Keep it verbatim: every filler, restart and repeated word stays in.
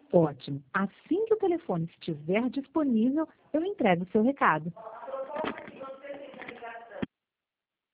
Ótimo. Assim que o telefone estiver disponível, eu entrego o seu recado.